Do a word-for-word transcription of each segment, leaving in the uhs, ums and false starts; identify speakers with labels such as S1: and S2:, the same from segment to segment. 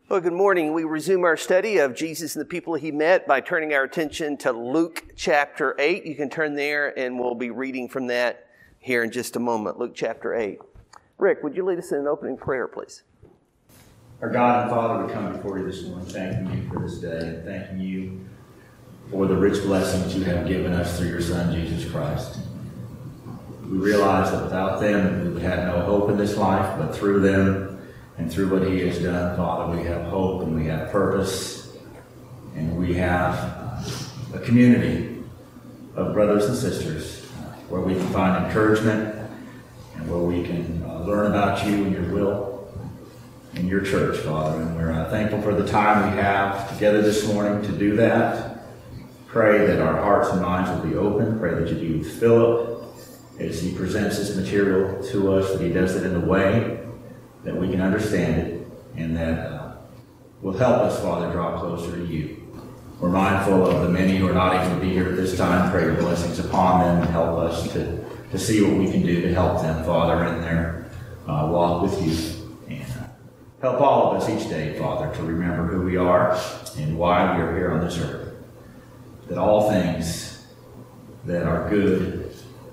S1: Well, good morning. We resume our study of Jesus and the people he met by turning our attention to Luke chapter eight. You can turn there and we'll be reading from that here in just a moment. Luke chapter eight. Rick, would you lead us in an opening prayer, please?
S2: Our God and Father, we come before you this morning thanking you for this day and thanking you for the rich blessings you have given us through your Son, Jesus Christ. We realize that without them we would have no hope in this life, but through them and through what he has done, Father, we have hope and we have purpose and we have a community of brothers and sisters where we can find encouragement and where we can uh, learn about you and your will in your church, Father. And we're uh, thankful for the time we have together this morning to do that. Pray that our hearts and minds will be open. Pray that you be with Philip as he presents this material to us, that he does it in a way that we can understand it, and that uh, will help us, Father, draw closer to you. We're mindful of the many who are not able to be here at this time. Pray your blessings upon them and help us to, to see what we can do to help them, Father, in their uh, walk with you. And uh, help all of us each day, Father, to remember who we are and why we are here on this earth. That all things that are good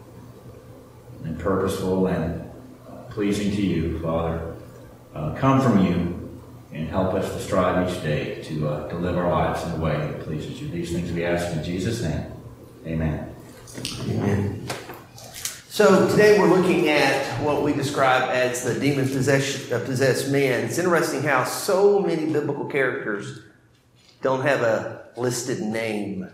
S2: and purposeful and uh, pleasing to you, Father, Uh, come from you and help us to strive each day to, uh, to live our lives in a way that pleases you. These things we ask in Jesus' name. Amen.
S1: Amen. So today we're looking at what we describe as the demon-possessed uh, possessed man. It's interesting how so many biblical characters don't have a listed name,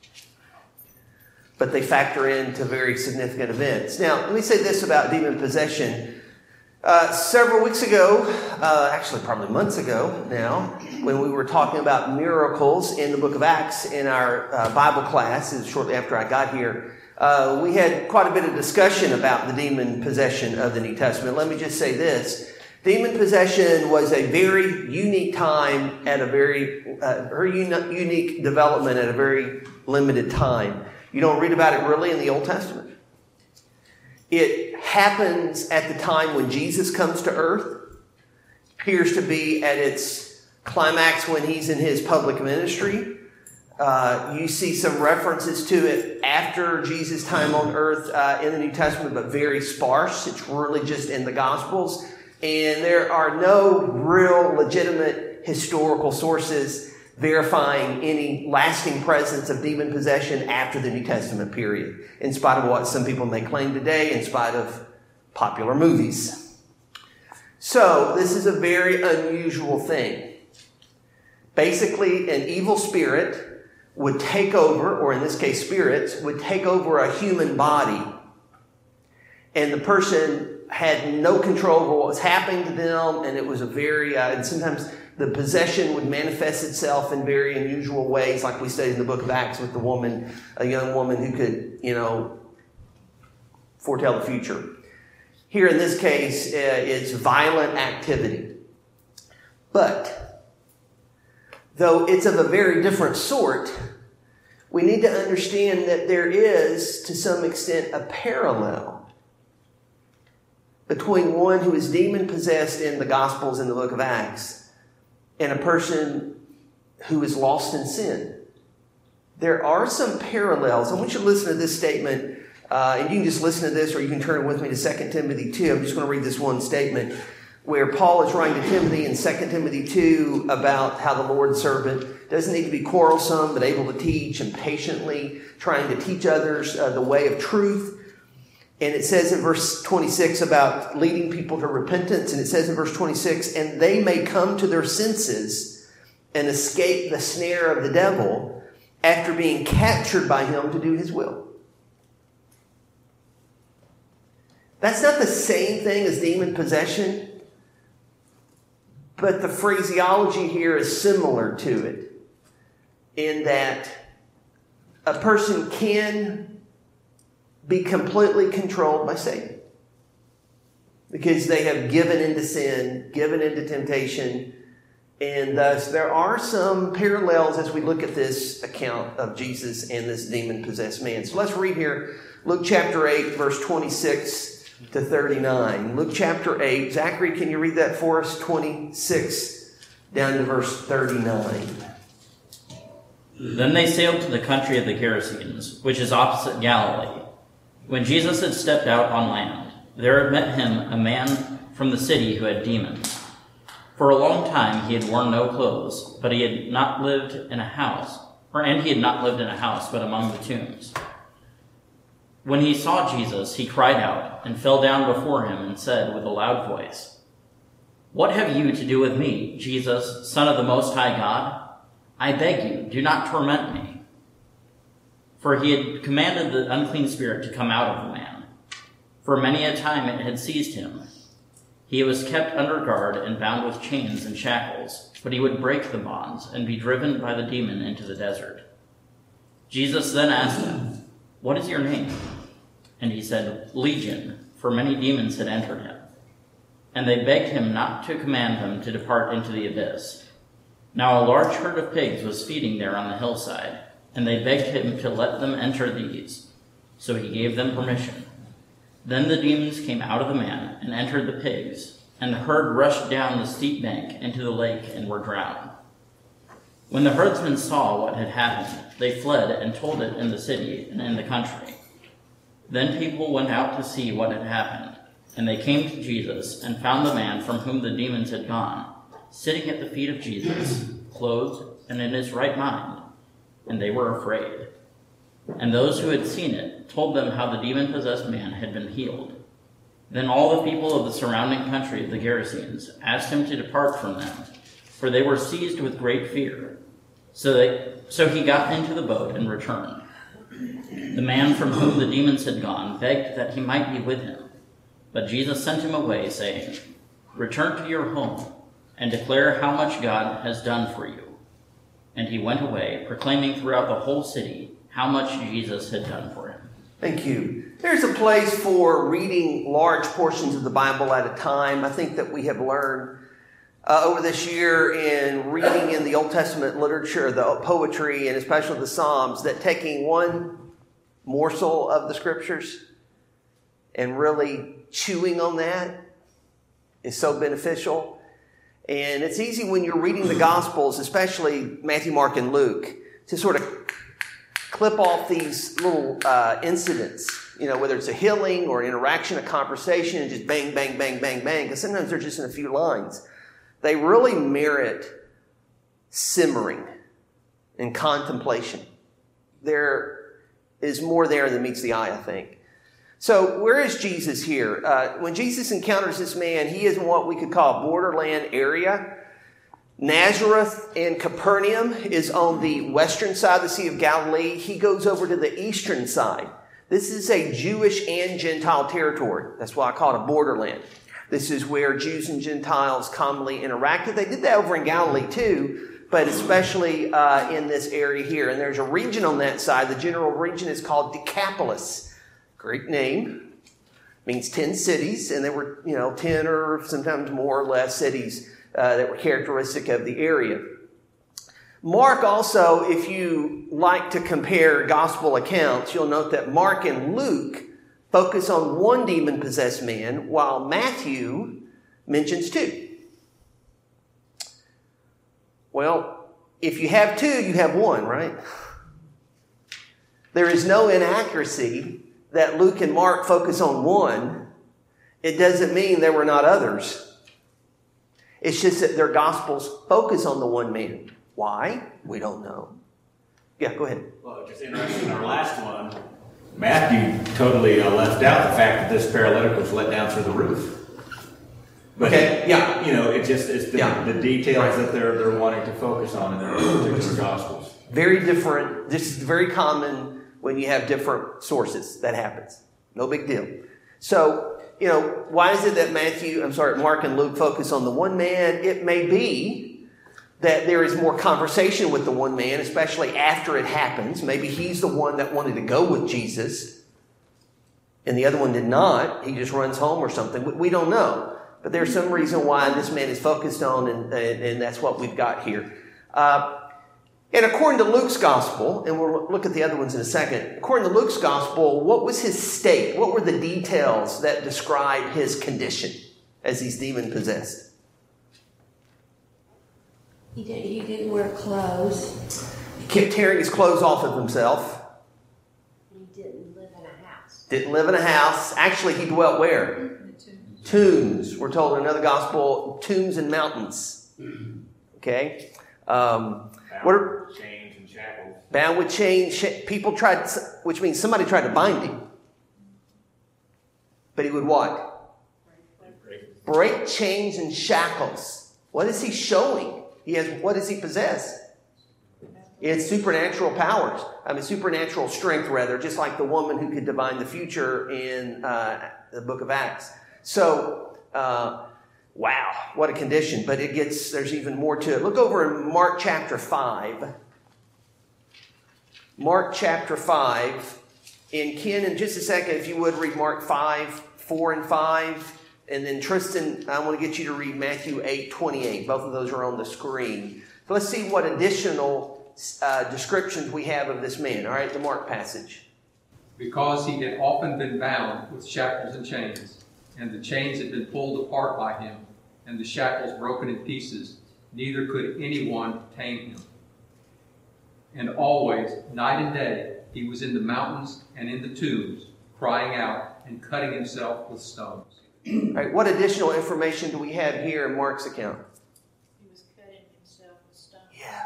S1: but they factor into very significant events. Now, let me say this about demon possession. Uh, several weeks ago, uh, actually probably months ago now, when we were talking about miracles in the book of Acts in our uh, Bible class, shortly after I got here, uh, we had quite a bit of discussion about the demon possession of the New Testament. Let me just say this. Demon possession was a very unique time at a very, uh, very uni- unique development at a very limited time. You don't read about it really in the Old Testament. It happens at the time when Jesus comes to earth. Appears to be at its climax when he's in his public ministry. Uh, you see some references to it after Jesus' time on earth uh, in the New Testament, but very sparse. It's really just in the Gospels. And there are no real legitimate historical sources verifying any lasting presence of demon possession after the New Testament period, in spite of what some people may claim today, in spite of popular movies. So, this is a very unusual thing. Basically, an evil spirit would take over, or in this case spirits, would take over a human body, and the person had no control over what was happening to them, and it was a very, uh, and sometimes the possession would manifest itself in very unusual ways, like we studied in the book of Acts with the woman, a young woman who could, you know, foretell the future. Here in this case, uh, it's violent activity. But, though it's of a very different sort, we need to understand that there is, to some extent, a parallel between one who is demon-possessed in the Gospels in the book of Acts and a person who is lost in sin. There are some parallels. I want you to listen to this statement, uh, and you can just listen to this, or you can turn with me to Second Timothy two. I'm just going to read this one statement where Paul is writing to Timothy in Second Timothy two about how the Lord's servant doesn't need to be quarrelsome, but able to teach and patiently trying to teach others uh, the way of truth. And it says in verse twenty-six about leading people to repentance. And it says in verse twenty-six, and they may come to their senses and escape the snare of the devil after being captured by him to do his will. That's not the same thing as demon possession, but the phraseology here is similar to it in that a person can be completely controlled by Satan because they have given into sin, given into temptation, and thus there are some parallels as we look at this account of Jesus and this demon-possessed man. So let's read here Luke chapter eight, verse twenty-six to thirty-nine. Luke chapter eight. Zachary, can you read that for us? twenty-six down to verse thirty-nine.
S3: Then they sailed to the country of the Gerasenes, which is opposite Galilee. When Jesus had stepped out on land, there had met him a man from the city who had demons. For a long time he had worn no clothes, but he had not lived in a house, or and he had not lived in a house, but among the tombs. When he saw Jesus, he cried out and fell down before him and said with a loud voice, "What have you to do with me, Jesus, Son of the Most High God? I beg you, do not torment me." For he had commanded the unclean spirit to come out of the man. For many a time it had seized him. He was kept under guard and bound with chains and shackles, but he would break the bonds and be driven by the demon into the desert. Jesus then asked him, "What is your name?" And he said, "Legion," for many demons had entered him. And they begged him not to command them to depart into the abyss. Now a large herd of pigs was feeding there on the hillside, and they begged him to let them enter these. So he gave them permission. Then the demons came out of the man and entered the pigs, and the herd rushed down the steep bank into the lake and were drowned. When the herdsmen saw what had happened, they fled and told it in the city and in the country. Then people went out to see what had happened, and they came to Jesus and found the man from whom the demons had gone, sitting at the feet of Jesus, clothed and in his right mind, and they were afraid. And those who had seen it told them how the demon-possessed man had been healed. Then all the people of the surrounding country of the Gerasenes asked him to depart from them, for they were seized with great fear. So, they, so he got into the boat and returned. The man from whom the demons had gone begged that he might be with him, but Jesus sent him away, saying, "Return to your home and declare how much God has done for you." And he went away, proclaiming throughout the whole city how much Jesus had done for him.
S1: Thank you. There's a place for reading large portions of the Bible at a time. I think that we have learned uh, over this year in reading in the Old Testament literature, the poetry, and especially the Psalms, that taking one morsel of the Scriptures and really chewing on that is so beneficial. And it's easy when you're reading the Gospels, especially Matthew, Mark, and Luke, to sort of clip off these little uh, incidents, you know, whether it's a healing or an interaction, a conversation, and just bang, bang, bang, bang, bang, because sometimes they're just in a few lines. They really merit simmering and contemplation. There is more there than meets the eye, I think. So where is Jesus here? Uh, when Jesus encounters this man, he is in what we could call a borderland area. Nazareth and Capernaum is on the western side of the Sea of Galilee. He goes over to the eastern side. This is a Jewish and Gentile territory. That's why I call it a borderland. This is where Jews and Gentiles commonly interacted. They did that over in Galilee too, but especially uh, in this area here. And there's a region on that side. The general region is called Decapolis. Great name. Means ten cities. And there were, you know, ten or sometimes more or less cities uh, that were characteristic of the area. Mark also, if you like to compare gospel accounts, you'll note that Mark and Luke focus on one demon-possessed man, while Matthew mentions two. Well, if you have two, you have one, right? There is no inaccuracy that Luke and Mark focus on one. It doesn't mean there were not others. It's just that their gospels focus on the one man. Why? We don't know. Yeah, go ahead.
S2: Well, just interesting, in our last one, Matthew totally uh, left out the fact that this paralytic was let down through the roof. But
S1: okay, yeah.
S2: You know, it just it's the,
S1: yeah.
S2: the details
S1: right.
S2: that they're they're wanting to focus on in their particular gospels.
S1: Very different. This is very common when you have different sources. That happens. No big deal. So, you know, why is it that Matthew, I'm sorry, Mark and Luke focus on the one man? It may be that there is more conversation with the one man, especially after it happens. Maybe he's the one that wanted to go with Jesus, and the other one did not. He just runs home or something. We don't know. But there's some reason why this man is focused on, and, and, and that's what we've got here. Uh, and according to Luke's gospel, and we'll look at the other ones in a second, according to Luke's gospel, what was his state? What were the details that describe his condition as he's demon-possessed?
S4: He didn't, he didn't wear clothes.
S1: He kept tearing his clothes off of himself.
S4: He didn't live in a house.
S1: Didn't live in a house. Actually, he dwelt where? Tombs. We're told in another gospel, tombs and mountains. Okay? Um,
S2: Bound
S1: what are,
S2: with chains and shackles.
S1: Bound with chains. Sh- people tried, which means somebody tried to bind him. But he would what? Break chains and shackles. What is he showing? He has. What does he possess? He had supernatural powers. I mean, supernatural strength, rather, just like the woman who could divine the future in uh, the book of Acts. So, uh, wow, what a condition. But it gets, there's even more to it. Look over in Mark chapter five. Mark chapter five. And Ken, in just a second, if you would read Mark five, four and five. And then Tristan, I want to get you to read Matthew eight, twenty-eight. Both of those are on the screen. So let's see what additional uh, descriptions we have of this man. All right, the Mark passage.
S5: Because he had often been bound with shackles and chains, and the chains had been pulled apart by him, and the shackles broken in pieces, neither could anyone tame him. And always, night and day, he was in the mountains and in the tombs, crying out and cutting himself with stones.
S1: All right, what additional information do we have here in Mark's account?
S4: He was cutting himself with stones.
S1: Yeah.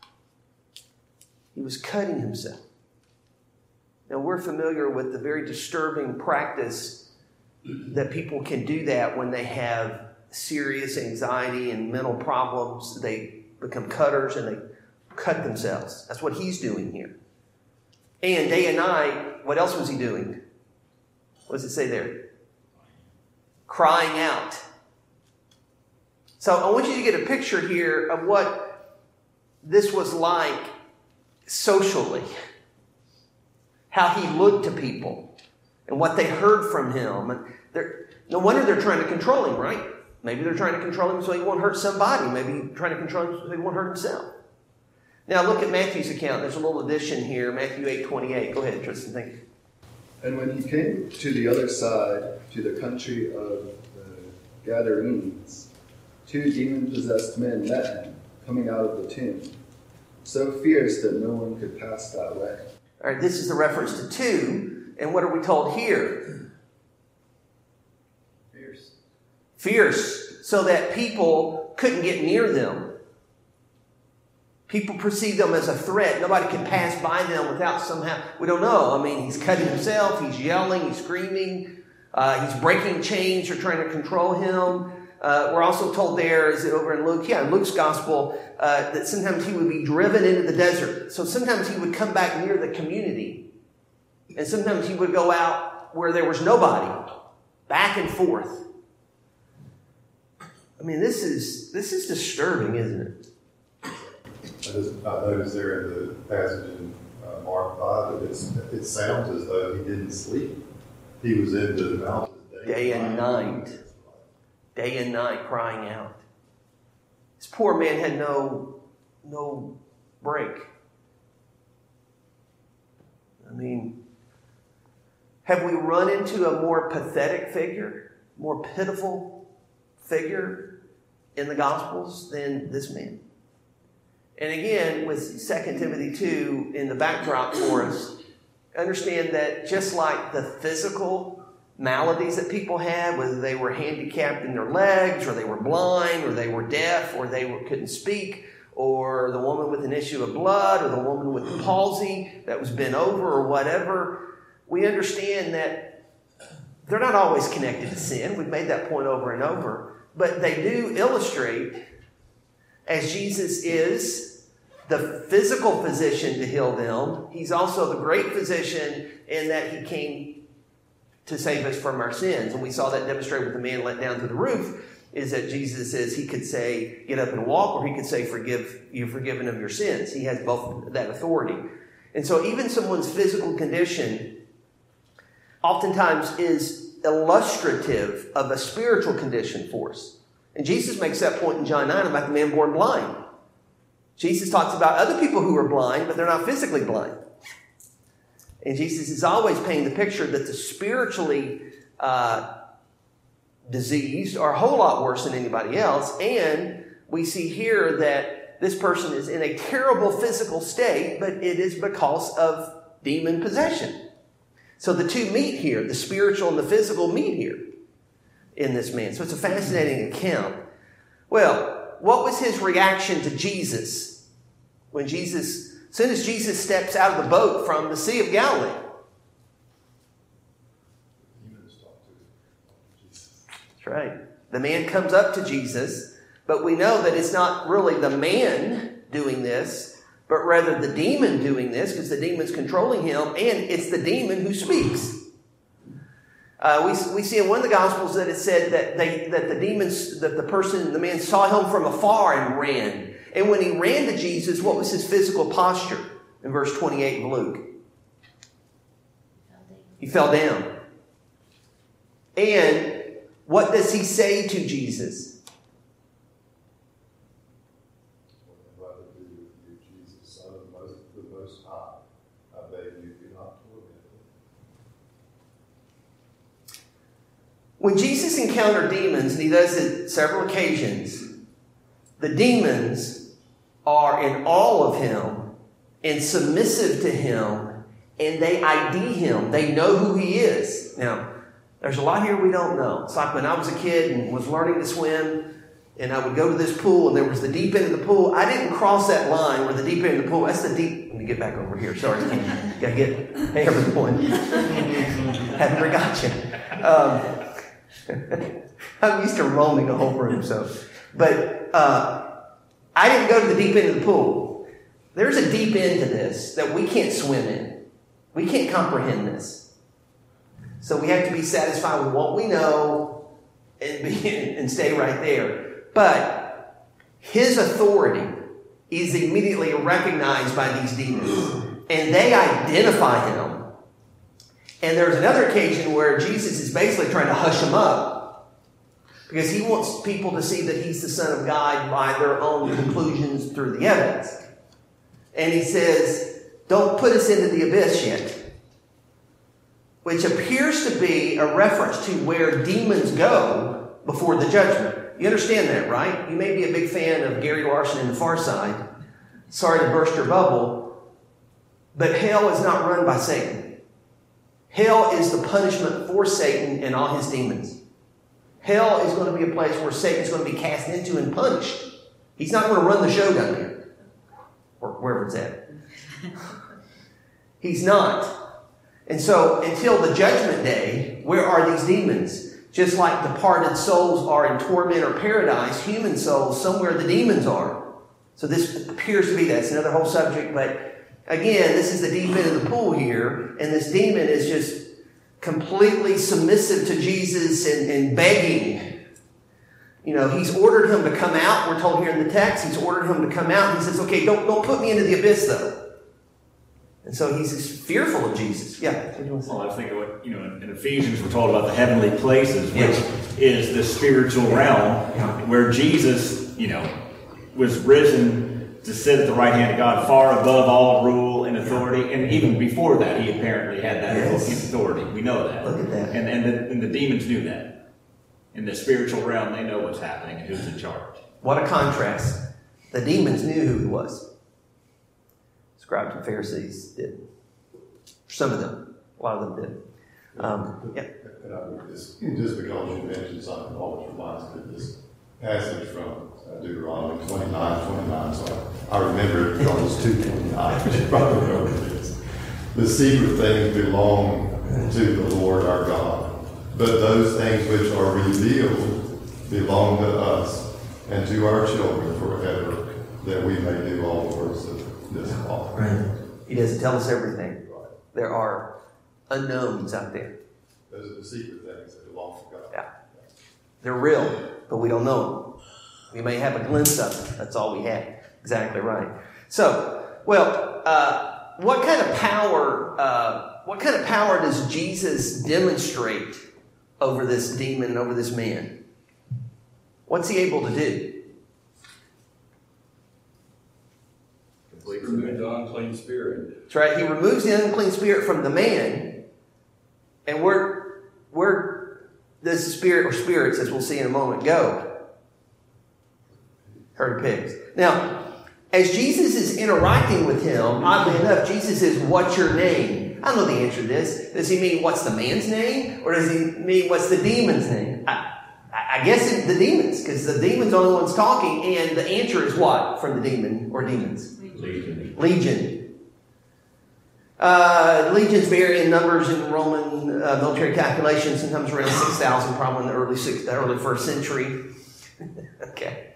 S1: He was cutting himself. Now, we're familiar with the very disturbing practice that people can do that when they have serious anxiety and mental problems. They become cutters and they cut themselves. That's what he's doing here. And day and night, what else was he doing? What does it say there? Crying out. So I want you to get a picture here of what this was like socially. How he looked to people and what they heard from him. And they're, no wonder they're trying to control him, right? Maybe they're trying to control him so he won't hurt somebody. Maybe trying to control him so he won't hurt himself. Now look at Matthew's account. There's a little addition here, Matthew eight twenty-eight. Go ahead, Tristan. Thank you.
S6: And when he came to the other side, to the country of the Gadarenes, two demon-possessed men met him, coming out of the tomb, so fierce that no one could pass that way.
S1: All right, this is the reference to two. And what are we told here?
S6: Fierce.
S1: Fierce, so that people couldn't get near them. People perceive them as a threat. Nobody can pass by them without somehow, we don't know. I mean, he's cutting himself, he's yelling, he's screaming, uh, he's breaking chains or trying to control him. Uh, we're also told there, is it over in Luke? Yeah, in Luke's gospel, uh, that sometimes he would be driven into the desert. So sometimes he would come back near the community. And sometimes he would go out where there was nobody. Back and forth. I mean, this is this is disturbing, isn't it?
S7: I just I noticed there in the passage in uh, Mark five that it's, it sounds as though he didn't sleep. He was in the mountains day,
S1: Day and night. Day and night crying out. This poor man had no, no break. I mean, have we run into a more pathetic figure, more pitiful figure in the Gospels than this man? And again, with Second Timothy two in the backdrop for us, understand that just like the physical maladies that people had, whether they were handicapped in their legs, or they were blind, or they were deaf, or they were, couldn't speak, or the woman with an issue of blood, or the woman with palsy that was bent over, or whatever, we understand that they're not always connected to sin. We've made that point over and over. But they do illustrate, as Jesus is the physical physician to heal them, he's also the great physician in that he came to save us from our sins. And we saw that demonstrated with the man let down to the roof, is that Jesus says he could say, get up and walk, or he could say, forgive, you're forgiven of your sins. He has both that authority. And so even someone's physical condition oftentimes is illustrative of a spiritual condition for us. And Jesus makes that point in John nine about the man born blind. Jesus talks about other people who are blind, but they're not physically blind. And Jesus is always painting the picture that the spiritually uh, diseased are a whole lot worse than anybody else. And we see here that that this person is in a terrible physical state, but it is because of demon possession. So the two meet here. The spiritual and the physical meet here in this man. So it's a fascinating account. Well, what was his reaction to Jesus when Jesus, as soon as Jesus steps out of the boat from the Sea of Galilee? That's right. The man comes up to Jesus, but we know that it's not really the man doing this, but rather the demon doing this, because the demon's controlling him, and it's the demon who speaks. Uh, we, we see in one of the Gospels that it said that they that the demons, that the person, the man saw him from afar and ran. And when he ran to Jesus, what was his physical posture? In verse twenty-eight of Luke. He fell down. And what does he say to Jesus?
S7: What have I to do with you, Jesus, Son of the Most, the Most High? I beg you, do not torment me.
S1: When Jesus encountered demons, and he does it several occasions, the demons are in awe of him and submissive to him, and they I D him. They know who he is. Now, there's a lot here we don't know. It's like when I was a kid and was learning to swim, and I would go to this pool, and there was the deep end of the pool. I didn't cross that line where the deep end of the pool, that's the deep, let me get back over here. Sorry. Gotta get, hey everyone. Haven't forgot you. Um, I'm used to roaming the whole room, so. But uh, I didn't go to the deep end of the pool. There's a deep end to this that we can't swim in. We can't comprehend this. So we have to be satisfied with what we know and, be, and stay right there. But his authority is immediately recognized by these demons. And they identify him. And there's another occasion where Jesus is basically trying to hush him up, because he wants people to see that he's the Son of God by their own conclusions through the evidence. And he says, don't put us into the abyss yet. Which appears to be a reference to where demons go before the judgment. You understand that, right? You may be a big fan of Gary Larson and The Far Side. Sorry to burst your bubble. But hell is not run by Satan. Hell is the punishment for Satan and all his demons. Hell is going to be a place where Satan's going to be cast into and punished. He's not going to run the show down here. Or wherever it's at. He's not. And so, until the judgment day, where are these demons? Just like departed souls are in torment or paradise, human souls, somewhere the demons are. So this appears to be that. It's another whole subject, but again, this is the deep end of the pool here, and this demon is just completely submissive to Jesus and, and begging. You know, he's ordered him to come out. We're told here in the text, he's ordered him to come out. He says, okay, don't, don't put me into the abyss, though. And so he's just fearful of Jesus. Yeah. What do you want to say?
S2: Well, I was thinking, what, you know, in Ephesians, we're told about the heavenly places, which
S1: Yeah.
S2: is the spiritual realm,
S1: Yeah.
S2: where Jesus, you know, was risen to sit at the right hand of God, far above all rule and authority. And even before that, he apparently had that
S1: Yes.
S2: authority. We know that.
S1: Look at that.
S2: And, and, the, and the demons knew that. In the spiritual realm, they know what's happening and who's in charge.
S1: What a contrast. The demons knew who he was. Scribes and Pharisees did. Some of them. A lot of them did. Um, yeah.
S7: And I, just, just because you mentioned something, always reminds me of this passage from uh, Deuteronomy twenty-nine, twenty-nine. So I remember it because it's two twenty-nine. You probably remember this. The secret things belong to the Lord our God, but those things which are revealed belong to us and to our children forever, that we may do all the works of this law.
S1: Right. He doesn't tell us everything. There are unknowns out there.
S7: Those are the secret things that belong to God.
S1: Yeah. They're real, but we don't know them. We may have a glimpse of them. That's all we have. Exactly right. So, well, uh, what kind of power? Uh, what kind of power does Jesus demonstrate over this demon, over this man? What's he able to do?
S8: Remove the unclean spirit.
S1: That's right. He removes the unclean spirit from the man, and where where does the spirit or spirits, as we'll see in a moment, go? Herd of pigs. Now, as Jesus is interacting with him, oddly enough, Jesus says, "What's your name?" I don't know the answer to this. Does he mean what's the man's name? Or does he mean what's the demon's name? I, I guess it's the demons, because the demon's are the ones talking, and the answer is what from the demon or demons?
S2: Legion.
S1: Legion. Uh, legions vary in numbers in Roman uh, military calculations, sometimes around six thousand, probably in the early, six, early first century. Okay.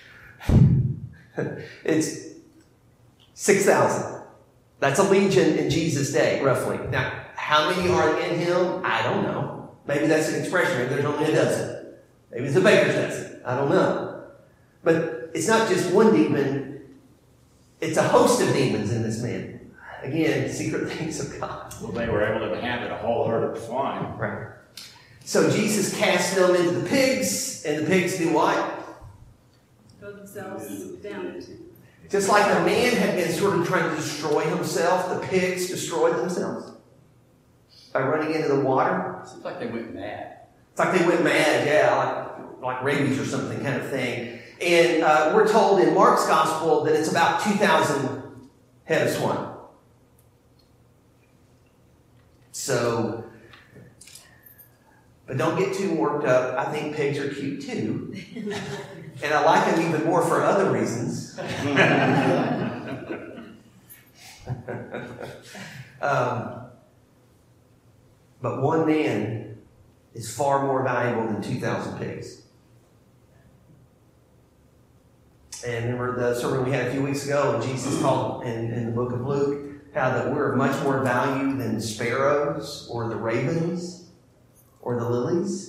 S1: It's six thousand. That's a legion in Jesus' day, roughly. Now, how many are in him? I don't know. Maybe that's an expression. Maybe there's only a dozen. Maybe it's a baker's dozen. I don't know. But it's not just one demon. It's a host of demons in this man. Again, secret things of God.
S2: Well, they were able to inhabit a whole herd of swine.
S1: Right. So Jesus cast them into the pigs, and the pigs do what?
S9: Throw themselves down into.
S1: Just like the man had been sort of trying to destroy himself, the pigs destroyed themselves by running into the water.
S8: Seems like they went mad.
S1: It's like they went mad, yeah, like, like rabies or something kind of thing. And uh, we're told in Mark's gospel that it's about two thousand head of swine. So, but don't get too worked up. I think pigs are cute too. And I like them even more for other reasons. um, but one man is far more valuable than two thousand pigs. And remember the sermon we had a few weeks ago, and Jesus called in, in the book of Luke, how that we're much more valued than sparrows or the ravens or the lilies.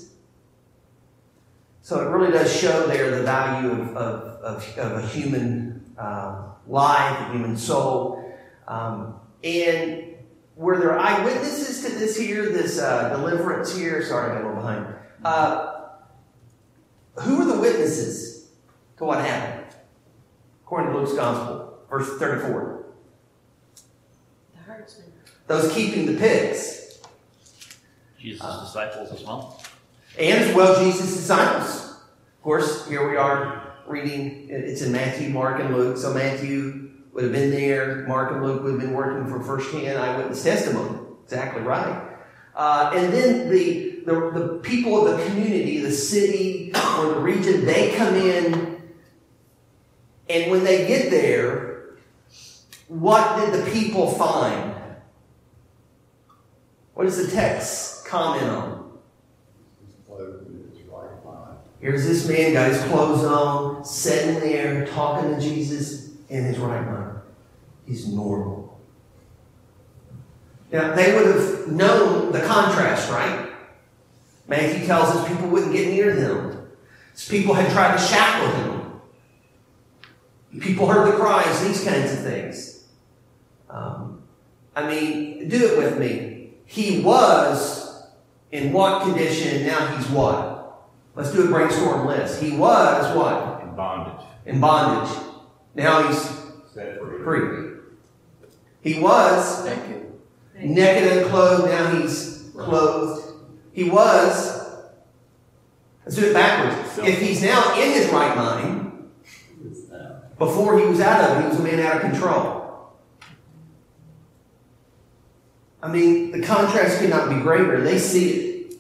S1: So it really does show there the value of, of, of, of a human uh, life, a human soul. Um, and were there eyewitnesses to this here, this uh, deliverance here? Sorry, I got a little behind. Uh, who were the witnesses to what happened? According to Luke's Gospel, verse thirty-four.
S4: The herdsman.
S1: Those keeping the pigs.
S3: Jesus' uh, disciples as well.
S1: And as well, Jesus' disciples. Of course, here we are reading, it's in Matthew, Mark, and Luke. So Matthew would have been there. Mark and Luke would have been working for first-hand eyewitness testimony. Exactly right. Uh, and then the, the, the people of the community, the city or the region, they come in. And when they get there, what did the people find? What does the text comment on? Here's this man, got his clothes on, sitting there, talking to Jesus in his right mind. He's normal. Now, they would have known the contrast, right? Matthew tells us people wouldn't get near them. People had tried to shackle him. People heard the cries, these kinds of things. Um, I mean, do it with me. He was in what condition, now he's what? Let's do a brainstorm list. He was what?
S2: In bondage.
S1: In bondage. Now he's
S2: Set free.
S1: free. He was
S8: Naked.
S1: naked and clothed, now he's clothed. He was, let's do it backwards. If he's now in his right mind, before he was out of it, he was a man out of control. I mean, the contrast could not be greater. They see it.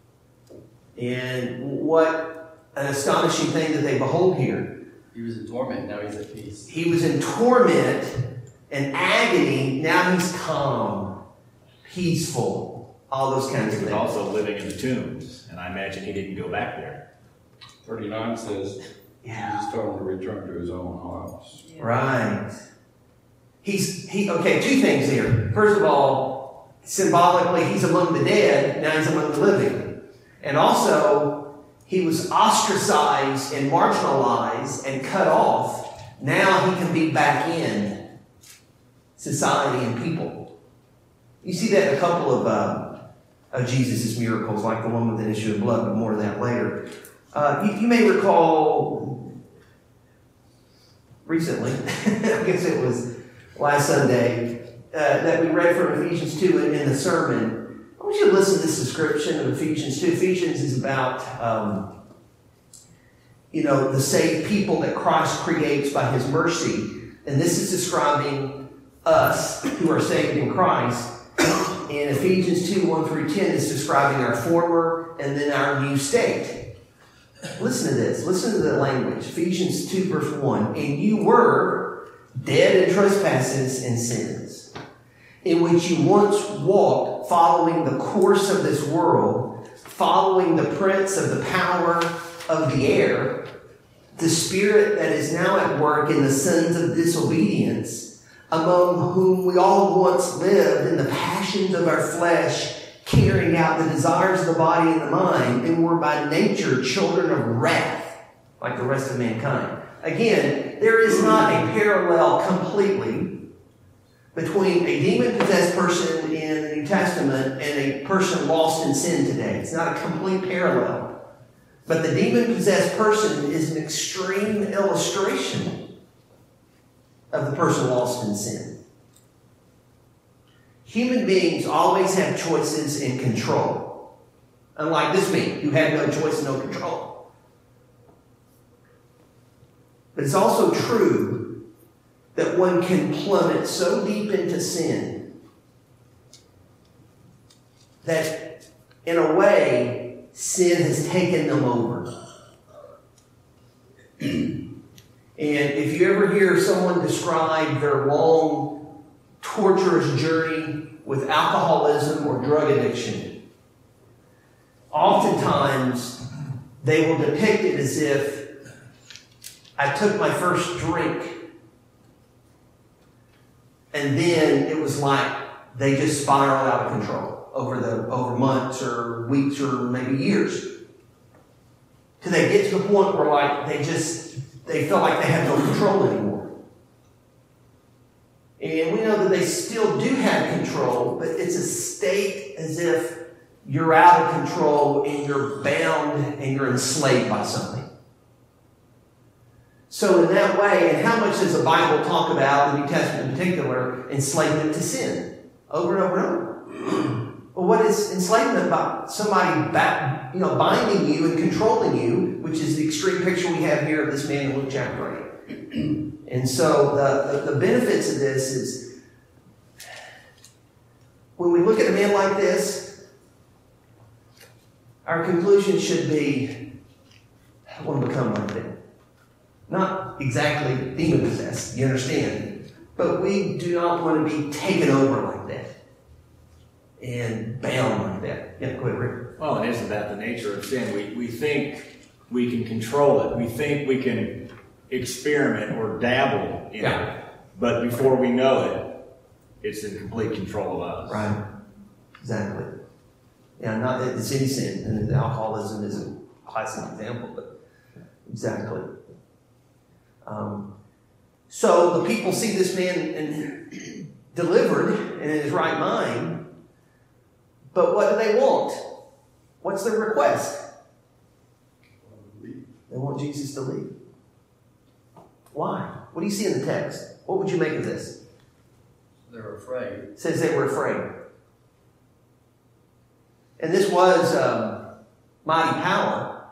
S1: And what an astonishing thing that they behold here.
S8: He was in torment, now he's at peace.
S1: He was in torment and agony, now he's calm, peaceful, all those kinds
S2: He
S1: of
S2: was
S1: things.
S2: also living in the tombs, and I imagine he didn't go back there.
S8: thirty-nine says
S1: Yeah.
S8: he's told him to return to his own house.
S4: Yeah.
S1: Right. He's, he, okay, two things here. First of all, symbolically, he's among the dead, now he's among the living. And also, he was ostracized and marginalized and cut off. Now he can be back in society and people. You see that in a couple of, uh, of Jesus' miracles, like the one with the issue of blood, but more of that later. Uh, you, you may recall recently, I guess it was last Sunday, uh, that we read from Ephesians two in, in the sermon. I want you to listen to this description of Ephesians two. Ephesians is about, um, you know, the saved people that Christ creates by his mercy. And this is describing us who are saved in Christ. And Ephesians two, one through ten is describing our former and then our new state. Listen to this. Listen to the language. Ephesians two, verse one. And you were dead in trespasses and sins, in which you once walked, following the course of this world, following the prince of the power of the air, the spirit that is now at work in the sons of disobedience, among whom we all once lived in the passions of our flesh, carrying out the desires of the body and the mind, and were by nature children of wrath, like the rest of mankind. Again, there is not a parallel completely between a demon-possessed person in the New Testament and a person lost in sin today. It's not a complete parallel. But the demon-possessed person is an extreme illustration of the person lost in sin. Human beings always have choices and control. Unlike this man, who had no choice and no control. But it's also true that one can plummet so deep into sin that, in a way, sin has taken them over. And if you ever hear someone describe their long, torturous journey with alcoholism or drug addiction, oftentimes they will depict it as if I took my first drink and then it was like they just spiraled out of control over the over months or weeks or maybe years. Till they get to the point where like they just They feel like they have no control anymore. And we know that they still do have control, but it's a state as if you're out of control and you're bound and you're enslaved by something. So in that way, and how much does the Bible talk about, the New Testament in particular, enslavement to sin? Over and over and over. Well, what is enslavement about? Somebody back, you know, binding you and controlling you, which is the extreme picture we have here of this man in Luke chapter eight. And so the, the, the benefits of this is, when we look at a man like this, our conclusion should be, I want to become like that. Not exactly demon-possessed, you understand? But we do not want to be taken over like that and bound like that. Yeah, go ahead, Rick.
S2: Well, it isn't that the nature of sin. We, we think we can control it. We think we can experiment or dabble in
S1: Yeah.
S2: it. But before we know it, it's in complete control of us.
S1: Right. Exactly. Yeah, not that it's any sin, and alcoholism is a classic example, but exactly. Um, so the people see this man in, delivered and in his right mind, but what do they want? What's their request? They want Jesus to leave. Why? What do you see in the text? What would you make of this?
S8: They're afraid.
S1: It says they were afraid. And this was um, mighty power.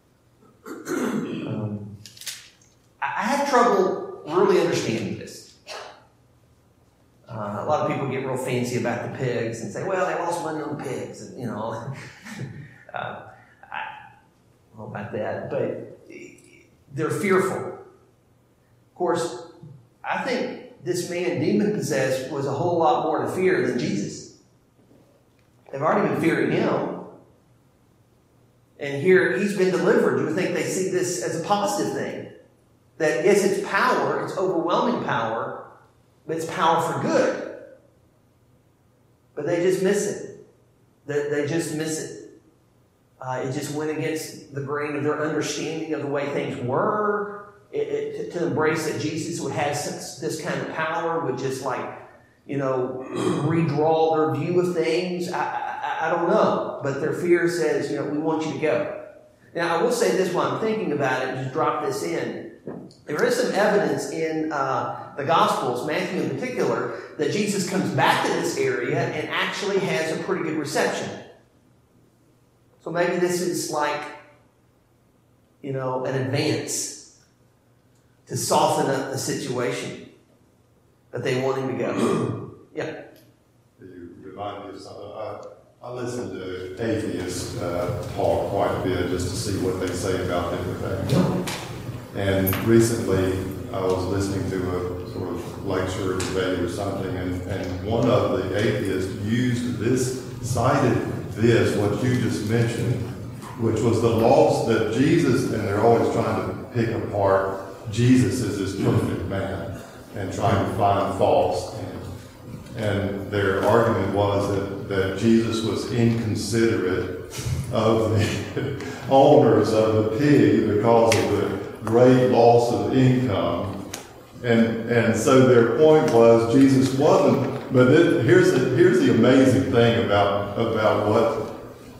S1: Um, I, I have trouble really understanding this. Uh, a lot of people get real fancy about the pigs and say, well, they lost money on the pigs. And, you know, uh, I don't know about that, but they're fearful. Of course, I think this man, demon-possessed, was a whole lot more to fear than Jesus. They've already been fearing him. And here he's been delivered. You would think they see this as a positive thing. That yes, it's power, it's overwhelming power, but it's power for good. But they just miss it. They, they just miss it. Uh, it just went against the grain of their understanding of the way things were. It, it, to, to embrace that Jesus would have this, this kind of power would just like, you know, redraw their view of things. I, I, I don't know. But their fear says, you know, we want you to go. Now, I will say this while I'm thinking about it, just drop this in. There is some evidence in uh, the Gospels, Matthew in particular, that Jesus comes back to this area and actually has a pretty good reception. So maybe this is like, you know, an advance to soften up the situation. that they want him to go. Yeah.
S7: You remind me of something. I, I listen to atheists uh, talk quite a bit just to see what they say about different things. And recently, I was listening to a sort of lecture or debate or something, and, and one of the atheists used this, cited this, what you just mentioned, which was the loss that Jesus, and they're always trying to pick apart Jesus as this perfect man and trying to find faults. And, and their argument was that, that Jesus was inconsiderate of the owners of the pig because of the great loss of income. And and so their point was Jesus wasn't, but it, here's the here's the amazing thing about about what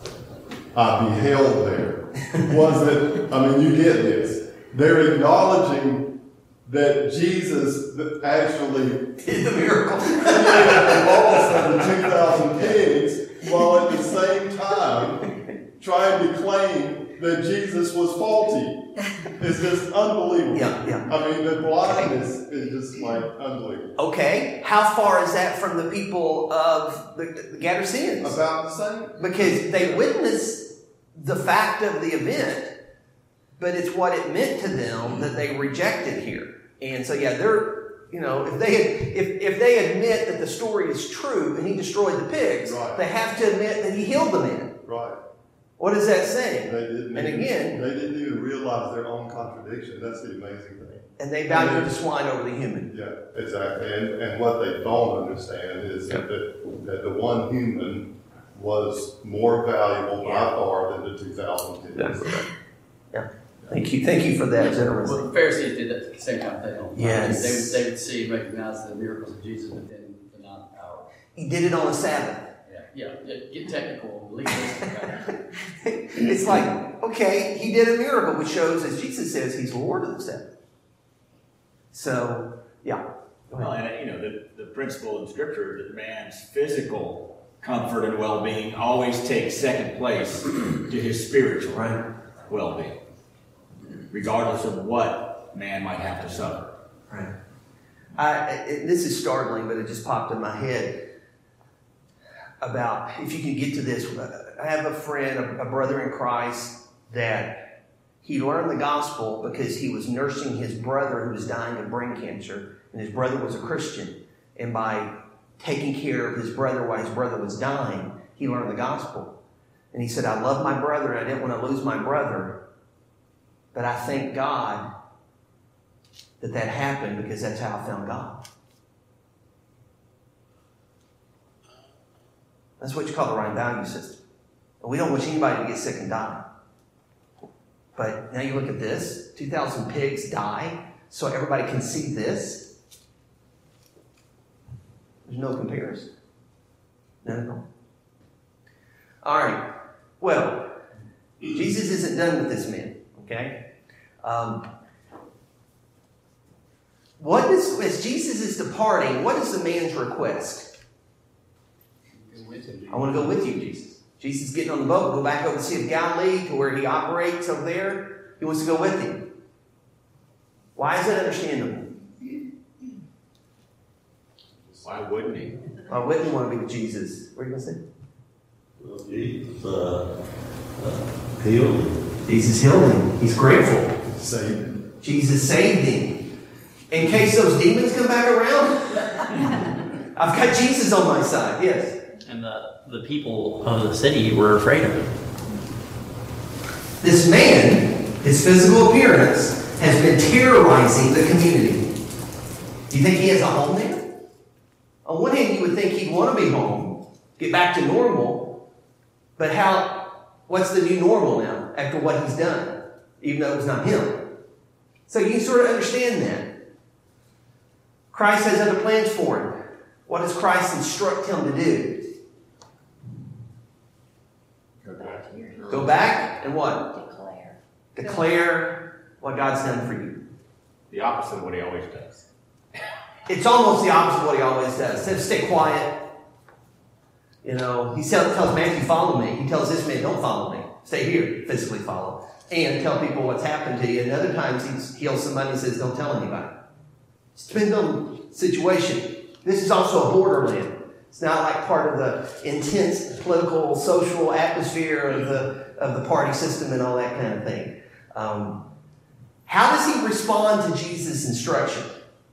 S7: I beheld there was that, I mean, you get this. They're acknowledging that Jesus actually
S1: did the miracle.
S7: the loss of the two thousand pigs, while at the same time trying to claim that Jesus was faulty. It's just unbelievable.
S1: Yeah, yeah.
S7: I mean, the blindness is just like unbelievable.
S1: Okay, how far is that from the people of the, the Gadarenes?
S7: About the same.
S1: Because they witnessed the fact of the event, but it's what it meant to them that they rejected here. And so, yeah, they're, you know, if they had, if, if they admit that the story is true and he destroyed the pigs,
S7: right,
S1: they have to admit that he healed the man.
S7: Right.
S1: What is that saying?
S7: They didn't
S1: and
S7: even,
S1: again,
S7: they didn't even realize their own contradiction. That's the amazing thing.
S1: And they valued the swine over the human.
S7: Yeah, exactly. And and what they don't understand is
S1: yep.
S7: that that the one human was more valuable
S1: yeah.
S7: by far than the two thousand pigs.
S1: That's right. Yeah. Thank you. Thank you for that generosity.
S8: Well, the Pharisees did that at the same time thing.
S1: Yes.
S8: They would, they would see and recognize the miracles of Jesus, but then deny the power.
S1: He did it on a Sabbath.
S8: Yeah, yeah, get technical, legalistic.
S1: It's like, okay, he did a miracle, which shows, as Jesus says, he's Lord of the Sabbath. So, yeah.
S2: Well, and you know, the, the principle in Scripture that man's physical comfort and well-being always takes second place to his spiritual
S1: right.
S2: well-being, regardless of what man might have to suffer.
S1: Right. I, it, this is startling, but it just popped in my head. About, if you can get to this, I have a friend, a, a brother in Christ, that he learned the gospel because he was nursing his brother who was dying of brain cancer, and his brother was a Christian. And by taking care of his brother while his brother was dying, he learned the gospel. And he said, I love my brother, and I didn't want to lose my brother, but I thank God that that happened because that's how I found God. That's what you call the right value system. And we don't wish anybody to get sick and die. But now you look at this. two thousand pigs die so everybody can see this. There's no comparison. No, no. All right. Well, Jesus isn't done with this man. Okay? Um, what is, as Jesus is departing, what is the man's request? I want to go with you, Jesus. Jesus is getting on the boat, go back over the Sea of Galilee to where he operates over there. He wants to go with him. Why is that understandable?
S2: Why wouldn't he?
S1: Why wouldn't he want to be with Jesus? What are you going to say?
S10: Well, Jesus uh, uh, healed him.
S1: Jesus healed him. He's grateful.
S7: Saved him.
S1: Jesus saved him. In case those demons come back around, I've got Jesus on my side. Yes.
S3: And the, the people of the city were afraid of him.
S1: This man, his physical appearance, has been terrorizing the community. Do you think he has a home there? On one hand, you would think he'd want to be home, get back to normal. But how? What's the new normal now after what he's done? Even though it was not him. So you sort of understand that. Christ has other plans for him. What does Christ instruct him to do? Go back and what?
S4: Declare.
S1: Declare what God's done for you.
S2: The opposite of what he always does.
S1: It's almost the opposite of what he always does. Instead of stay quiet, you know, he tells, tells Matthew, follow me. He tells this man, don't follow me. Stay here, physically follow. And tell people what's happened to you. And other times he heals somebody and says, don't tell anybody. Depends on the situation. This is also a borderland. It's not like part of the intense political, social atmosphere of the of the party system and all that kind of thing. Um, how does he respond to Jesus' instruction?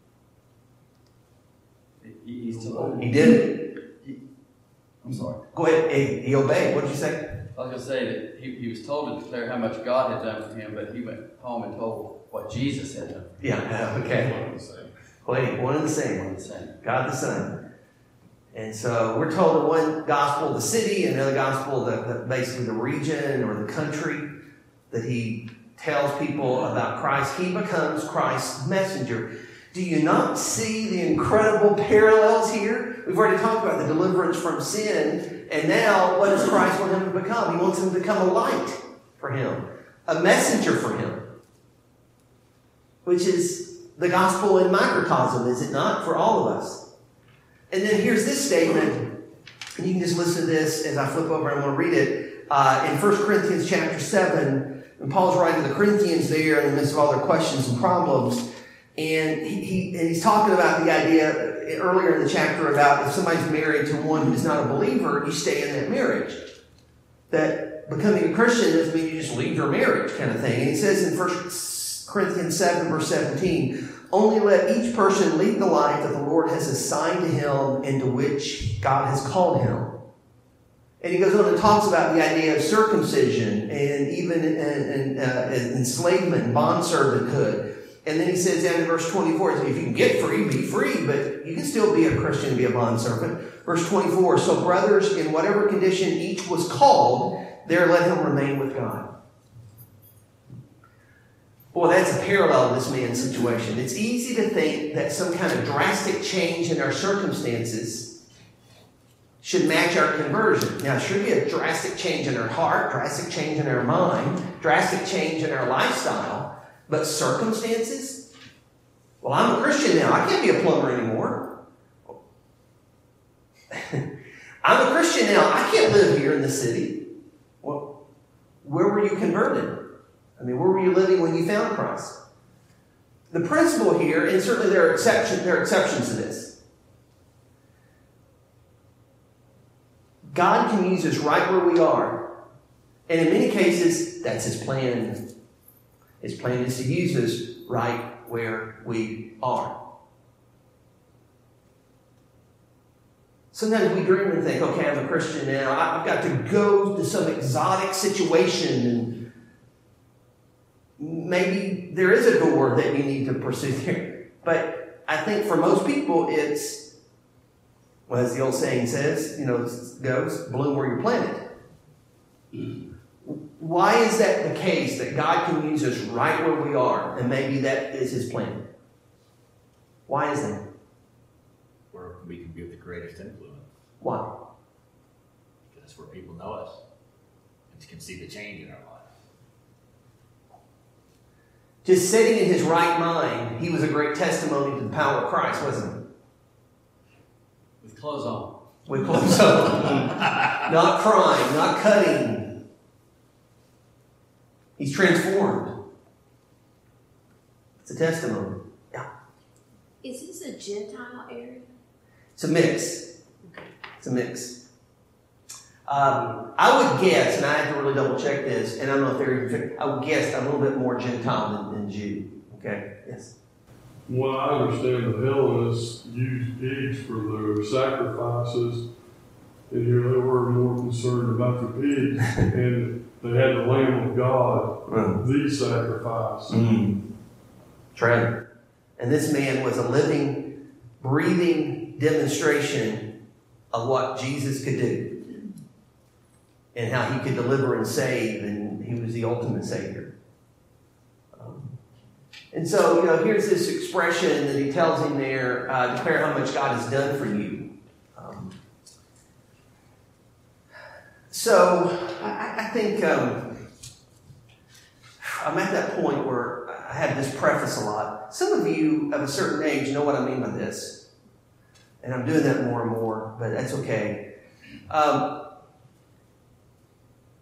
S8: He, he's told.
S1: He did.
S8: He, I'm sorry.
S1: Go ahead. He, he obeyed. What did you say?
S8: I was going to say that he, he was told to declare how much God had done for him, but he went home and told what Jesus had done.
S1: Yeah. Okay. Wait, one and the same.
S8: One and the same.
S1: God the Son. And so we're told in one gospel the city, and another gospel the, the, basically the region or the country, that he tells people about Christ. He becomes Christ's messenger. Do you not see the incredible parallels here? We've already talked about the deliverance from sin, and now what does Christ want him to become? He wants him to become a light for him, a messenger for him, which is the gospel in microcosm, is it not, for all of us? And then here's this statement, and you can just listen to this as I flip over and I'm going to read it. Uh, in First Corinthians chapter seven, and Paul's writing to the Corinthians there in the midst of all their questions and problems, and, he, he, and he's talking about the idea earlier in the chapter about if somebody's married to one who's not a believer, you stay in that marriage. That becoming a Christian doesn't mean you just leave your marriage kind of thing. And he says in First Corinthians seven, verse seventeen, only let each person lead the life that the Lord has assigned to him and to which God has called him. And he goes on and talks about the idea of circumcision and even in, in, uh, enslavement and bondservanthood. And then he says down in verse twenty-four, if you can get free, be free, but you can still be a Christian and be a bondservant. Verse twenty-four, so brothers, in whatever condition each was called, there let him remain with God. Boy, that's a parallel to this man's situation. It's easy to think that some kind of drastic change in our circumstances should match our conversion. Now, it should be a drastic change in our heart, drastic change in our mind, drastic change in our lifestyle. But circumstances? Well, I'm a Christian now. I can't be a plumber anymore. I'm a Christian now. I can't live here in the city. Well, where were you converted? I mean, where were you living when you found Christ? The principle here, and certainly there are exceptions, there are exceptions to this. God can use us right where we are. And in many cases, that's his plan. His plan is to use us right where we are. Sometimes we dream and think, okay, I'm a Christian now. I've got to go to some exotic situation, and maybe there is a door that you need to pursue there. But I think for most people, it's, well, as the old saying says, you know, goes, bloom where you're planted. Why is that the case, that God can use us right where we are, and maybe that is his plan? Why is that?
S2: Where we can be the greatest influence.
S1: Why?
S2: Because that's where people know us and can see the change in our life.
S1: Just sitting in his right mind, he was a great testimony to the power of Christ, wasn't he?
S8: With clothes on.
S1: With clothes on. Not crying, not cutting. He's transformed. It's a testimony. Yeah.
S4: Is this a Gentile area?
S1: It's a mix. It's a mix. Um, I would guess, and I have to really double check this, and I don't know if they're even, I would guess a little bit more Gentile than, than Jew. Okay? Yes.
S11: Well, I understand the Hellenists used pigs for their sacrifices, and here they were more concerned about the pigs, and they had the Lamb of God,
S1: mm.
S11: the sacrifice.
S1: Mm. Right. And this man was a living, breathing demonstration of what Jesus could do and how he could deliver and save, and he was the ultimate Savior. Um, and so, you know, here's this expression that he tells him there, uh, declare how much God has done for you. Um, so, I, I think um, I'm at that point where I have this preface a lot. Some of you of a certain age know what I mean by this. And I'm doing that more and more, but that's okay. Um,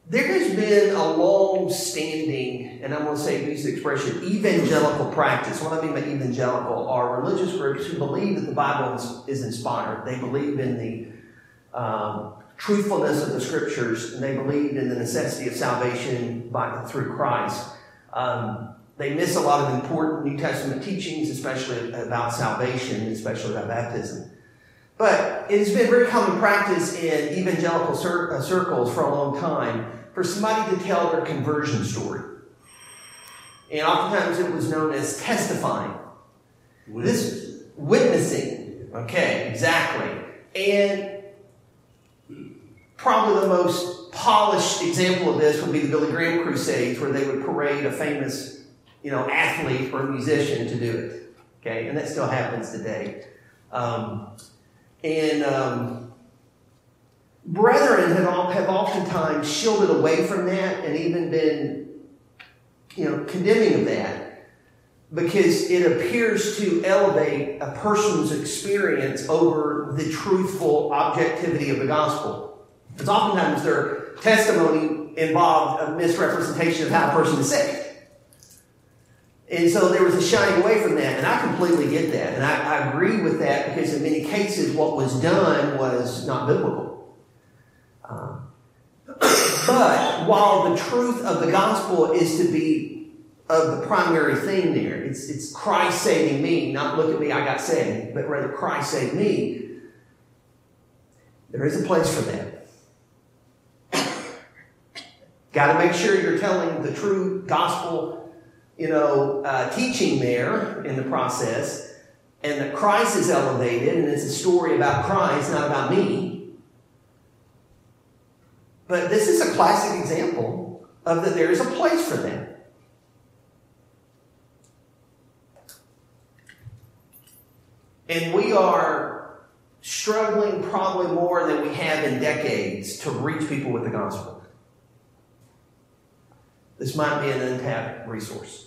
S1: there has been a long-standing, and I'm going to say use the expression, evangelical practice. What I mean by evangelical are religious groups who believe that the Bible is, is inspired. They believe in the um, truthfulness of the Scriptures, and they believe in the necessity of salvation by through Christ. Um, they miss a lot of important New Testament teachings, especially about salvation, especially about baptism. But it has been very common practice in evangelical cir- uh, circles for a long time for somebody to tell their conversion story. And oftentimes it was known as testifying. This witnessing. Okay, exactly. And probably the most polished example of this would be the Billy Graham Crusades, where they would parade a famous, you know, athlete or musician to do it. Okay, and that still happens today. Um, And um, brethren have, all, have oftentimes shielded away from that and even been, you know, condemning of that because it appears to elevate a person's experience over the truthful objectivity of the gospel. Because oftentimes their testimony involved a misrepresentation of how a person is saved. And so there was a shying away from that, and I completely get that. And I, I agree with that because in many cases what was done was not biblical. Uh, but while the truth of the gospel is to be of the primary thing there, it's, it's Christ saving me, not look at me, I got saved, but rather Christ saved me, there is a place for that. Got to make sure you're telling the true gospel you know, uh, teaching there in the process, and that Christ is elevated, and it's a story about Christ, not about me. But this is a classic example of that there is a place for that. And we are struggling probably more than we have in decades to reach people with the gospel. This might be an untapped resource.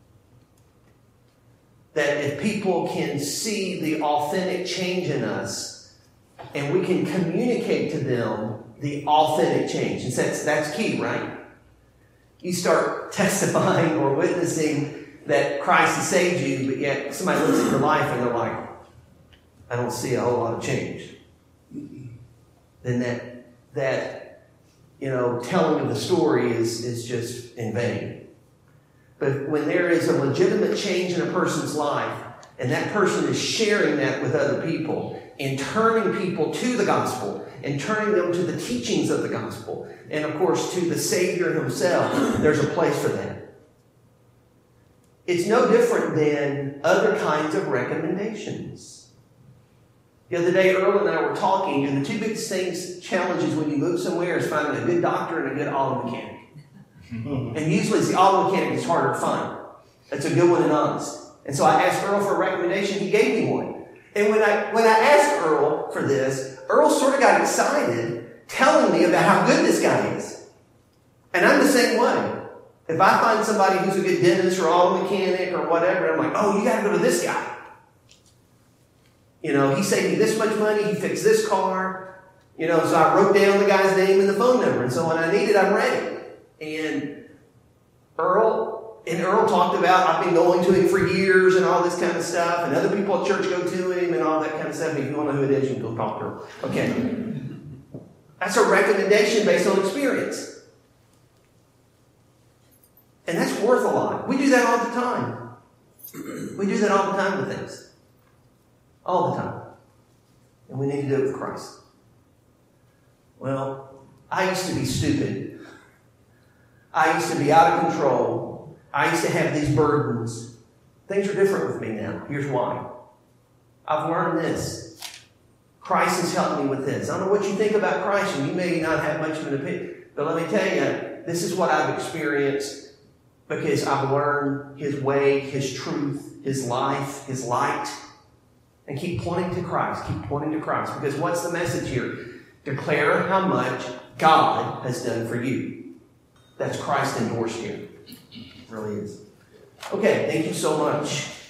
S1: That if people can see the authentic change in us and we can communicate to them the authentic change. And that's, that's key, right? You start testifying or witnessing that Christ has saved you, but yet somebody looks at your life and they're like, I don't see a whole lot of change. Then that, that you know, telling of the story is, is just in vain. But when there is a legitimate change in a person's life, and that person is sharing that with other people, and turning people to the gospel, and turning them to the teachings of the gospel, and of course to the Savior himself, there's a place for that. It's no different than other kinds of recommendations. The other day, Earl and I were talking, and the two biggest things, challenges when you move somewhere is finding a good doctor and a good auto mechanic. And usually it's the auto mechanic that's harder to find. That's a good one and honest. And so I asked Earl for a recommendation. He gave me one. And when I when I asked Earl for this, Earl sort of got excited telling me about how good this guy is. And I'm the same way. If I find somebody who's a good dentist or auto mechanic or whatever, I'm like, oh, you got to go to this guy. You know, he saved me this much money. He fixed this car. You know, so I wrote down the guy's name and the phone number. And so when I need it, I'm ready. And Earl, and Earl talked about, I've been going to him for years and all this kind of stuff, and other people at church go to him and all that kind of stuff. If you don't know who it is, you can go talk to Earl. Okay. That's a recommendation based on experience. And that's worth a lot. We do that all the time. We do that all the time with things. All the time. And we need to do it with Christ. Well, I used to be stupid. I used to be out of control. I used to have these burdens. Things are different with me now. Here's why. I've learned this. Christ has helped me with this. I don't know what you think about Christ, and you may not have much of an opinion. But let me tell you, this is what I've experienced because I've learned His way, His truth, His life, His light. And keep pointing to Christ. Keep pointing to Christ. Because what's the message here? Declare how much God has done for you. That's Christ endorsed here. It really is. Okay, thank you so much.